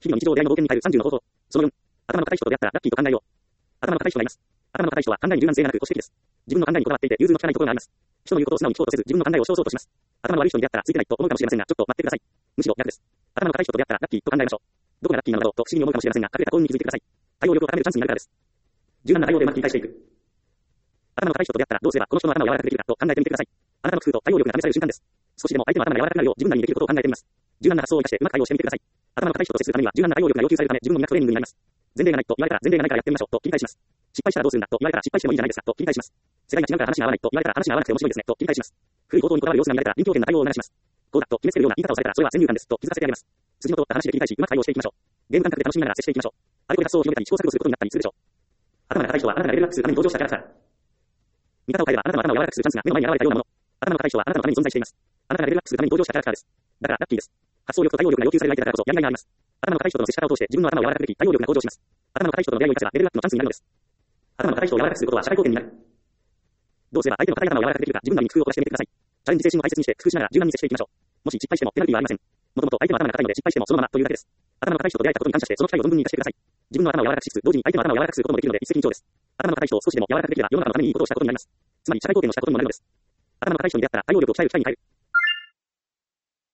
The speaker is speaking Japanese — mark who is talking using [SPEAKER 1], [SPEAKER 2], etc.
[SPEAKER 1] 日々の日常出会いの冒険に耐える30の方法。その4、頭の固い人と出会ったらラッキーと考えよう。頭の固い人がいます。頭の固い人は考えに柔軟性がなく保守的です。自分の考えにこだわっていて融通の利かないところがあります。人の言うことを素直に聞こうとせず自分の考えを主張そうとします。頭の悪い人に出会ったらついてないと思うかもしれませんが、ちょっと待ってください。むしろ逆です。頭の固い人と出会ったらラッキーと考えましょう。どこがラッキーなのだろうと不思議に思うかもしれませんが、隠れた幸運に気づいてください。対応力を高めるチャンスになるからです。柔軟な対応でうまく切り返していく。頭の固い人と出会ったらどうすればこの人の頭を柔らかくできるかと考えてみてください。あなたの工夫と対応力が試される瞬間です。少しでも相手の頭が柔らかくなるよう自分なりにできることを考えてみます。柔軟な発想を生かしてうまく対応してみてください。頭の固い人と接するためには柔軟な対応力が要求されるため自分の磨くトレーニングになります。前例がないと言われたら前例がないからやってみましょうと切り返します。失敗したらどうするんだと言われたら失敗してもいいんじゃないですかと切り返します。世界が違うから話が合わないと言われたら話が合わなくて面白いですねと切り返します。古い口頭にこだわる様子が見られたら臨機応変な対応を促します。こうだと決めつけるような言い方をされたらそれは先入観ですと気づかせてあげます。筋の通った話で切り返しうまく対応していきましょう。ゲーム感覚で楽しみながら接していきましょう。あれこれ発想を広げたり試行錯誤することになったりするでしょう。頭の固い人はあなたがレベルアップするために登場したキャラクター。見方を変えればあなたの頭を柔らかくするチャンスが目の前に現れたようなもの。頭の固い人はあなたのために存在しています。あなたがレベルアップするために登場したキャラクターです。だからラッキーです。発想力と対応力が要求される相手だからこそやりがいがあります。頭の固い人との接し方を通して自分の頭を柔らかくでき対応力が向上します。頭の固い人との出会いを生かせばレベルアップのチャンスになるのです。頭の固い人を柔らかくすることは社会貢献になる。どうすれば相手の固い頭を柔らかくできるか自分なりに工夫を凝らしてみてください。チャレンジ精神を大切にして工夫しながら柔軟に接していきましょう。もし失敗してもペナルティはありません。もともと相手の頭が固いので失敗してもそのままというだけです。頭の固い人と出会えたことに感謝してその機会を存分に生かしてください。自分の頭を柔らかくしつつ同時に相手の頭を柔らかくすることもできるので一石二鳥です。頭の固い人を少しでも柔らかくできれば世の中のためにいいことをしたことになります。つまり社会貢献をしたことにもなるのです。頭の固い人に出会ったら対応力を鍛える機会に変える。